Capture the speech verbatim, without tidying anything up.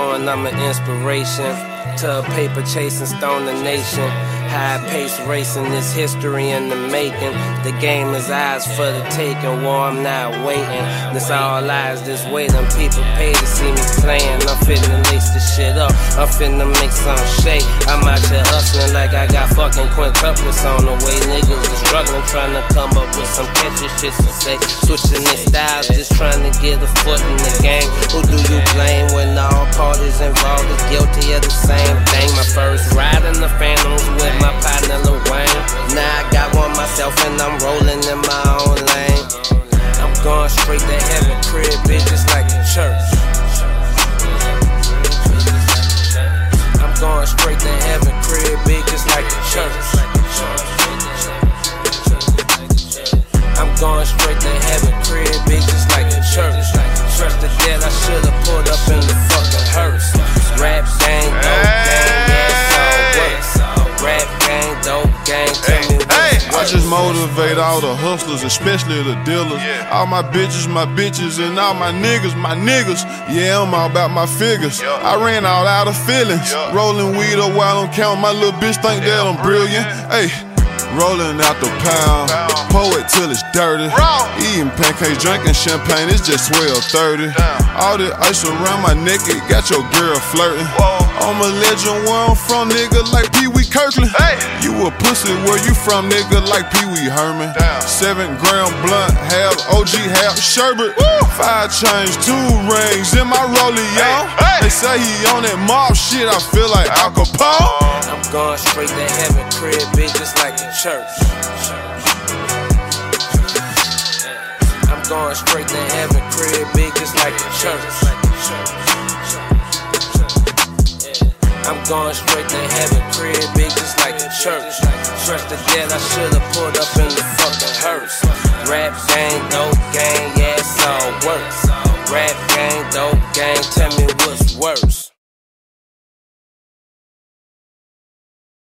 knowing I'm an inspiration to a paper chasing stoner nation. High pace racing is history in the making. The game is ours for the taking. War, I'm not waiting. This all lies, this waiting. People pay to see me playing. I'm finna lace this shit up. I'm finna make some shake. I'm out here hustling like I got fucking quintuplets on the way. Niggas is struggling trying to come up with some catchy shit to say. Switching their styles, just trying to get a foot in the game. Who do you blame when all parties involved is guilty of the same thing? My first ride in the Phantoms with my partner Lil Wayne. Now I got one myself and I'm rolling in my own lane. I'm going straight to heaven, crib bitches like the church. I'm going straight to heaven, crib bitches like the church. I'm going straight to heaven, crib bitches like the church. Trust the dead, I should've pulled up in the fucking hearse. Rap gang, dope gang, yeah, it's all works. Rap gang, dope gang, tell me hey, what's I just motivate all the hustlers, especially the dealers. Yeah. All my bitches, my bitches, and all my niggas, my niggas. Yeah, I'm all about my figures. Yep. I ran all out of feelings. Yep. Rolling weed up while I'm counting. My little bitch think Yeah, that I'm I'm brilliant. brilliant. Hey. Rolling out the pound, Pound. pour it till it's dirty. Raw. Eating pancakes, drinking champagne, it's just twelve thirty. Damn. All the ice around my neck, it got your girl flirting. Whoa. I'm a legend where I'm from, nigga, like Pee Wee Kirkland. Hey. You a pussy, where you from, nigga, like Pee Wee Herman. Damn. Seven gram blunt, half O G, half sherbet. Woo. Five chains, two rings in my rollie, y'all. Hey. They say he on that mob shit, I feel like Al Capone. I'm going straight to heaven, crib bitches like the church. I'm going straight to heaven, crib bitches like the church. I'm going straight to heaven, crib bitches like the church. Trust the dead, I should've pulled up in the fucking hearse. Rap gang, dope gang.